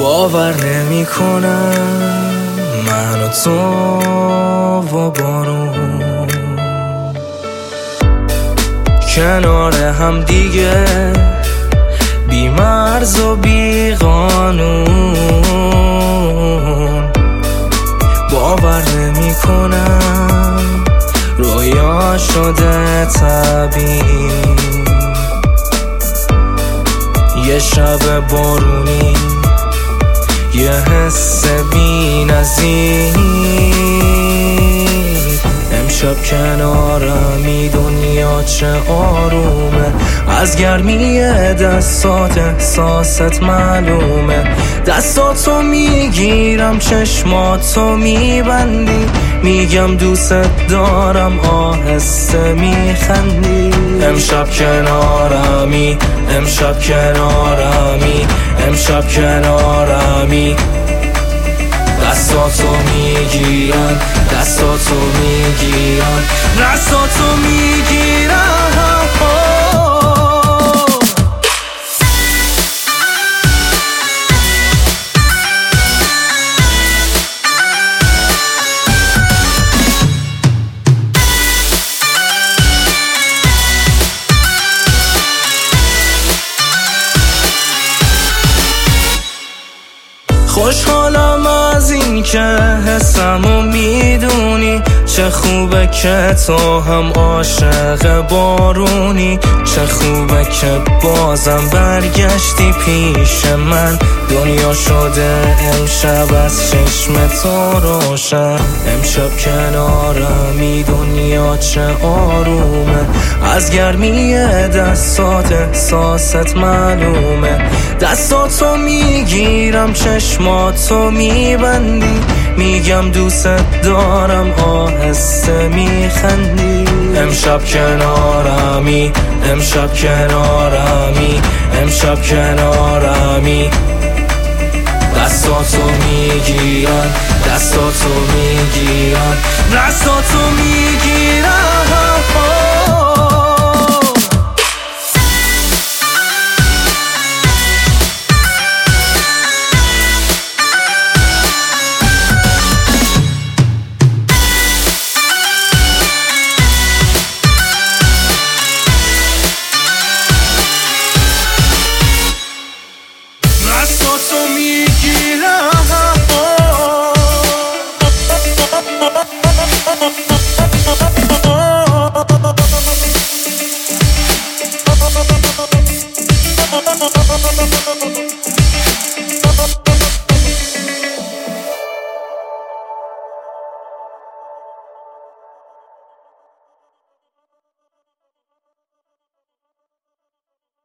باور نمی کنم من و تو و بارون کنار هم دیگه، بی مرز و بی قانون. باور نمی کنم رویا شده طبیعی، یه شب بارونی، یه حس بی نظیر. امشب کنارمی، دنیا چه آرومه، از گرمی دستات احساست معلومه. دستاتو میگیرم، چشماتو میبندی، میگم دوست دارم، آهسته میخندی. امشب کنارمی، امشب کنارمی، امشب کنارمی. دستاتو میگیرن، دستاتو میگیرن، دستاتو میگیرن. خوشحالم از این که حسمو میدونی، چه خوبه که تو هم عاشق بارونی. چه خوبه که بازم برگشتی پیش من، دنیا شده امشب از چشم تو روشن. امشب کنارمی، دنیا چه آرومه، از گرمی دستات احساست معلومه. دستاتو میگیرم، چشماتو میبندی، میگم دوست دارم، آهسته میخندی. امشب کنارمی، امشب کنارمی، امشب کنارمی. دستاتو میگیرن، دستاتو میگیرن، دستاتو میگیرن. Thank you.